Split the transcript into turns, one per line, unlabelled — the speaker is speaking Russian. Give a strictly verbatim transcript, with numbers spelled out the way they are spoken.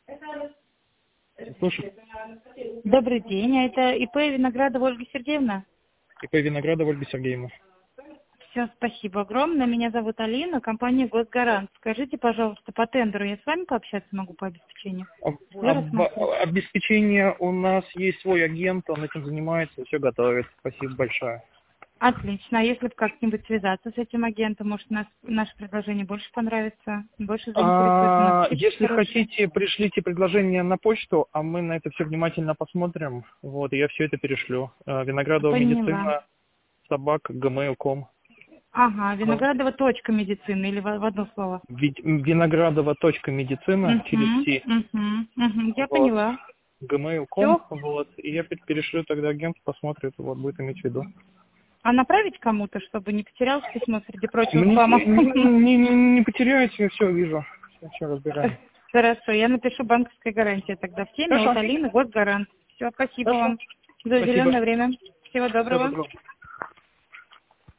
Слушай,
Добрый день, а это ИП Виноградова Ольга Сергеевна?
ИП Виноградова Ольга Сергеевна.
Все, спасибо огромное. Меня зовут Алина, компания Госгарант. Скажите, пожалуйста, по тендеру я с вами пообщаться могу по обеспечению?
Об-
Вы
об-
рассматриваете?
обеспечение у нас есть свой агент, он этим занимается, все готовит. Спасибо большое.
Отлично. А если бы как-нибудь связаться с этим агентом, может, нас, наше предложение больше понравится, больше заинтересует, у нас
А,
скидки
если
хорошие.
хотите, пришлите предложение на почту, а мы на это все внимательно посмотрим. Вот, и я все это перешлю. А, Виноградова
Поняла.
медицина, собак, gmail точка com.
Ага, Виноградова точка медицина или в, в одно слово?
Ви- Виноградова точка медицина через
Угу,
Си.
угу, угу, я
Вот.
поняла.
gmail точка com.
Все.
Вот. И я пер- перешлю тогда агент, посмотрит, вот будет иметь в виду.
А направить кому-то, чтобы не потерялось письмо среди прочего
Мне
спама?
не, не, не потеряете, я все вижу. Все разбираем.
Хорошо, я напишу банковская гарантия тогда в теме от
Хорошо.
Алины, Госгарант. Все, спасибо
Хорошо.
вам за
Спасибо.
уделенное время. Всего
Всего
доброго.
доброго.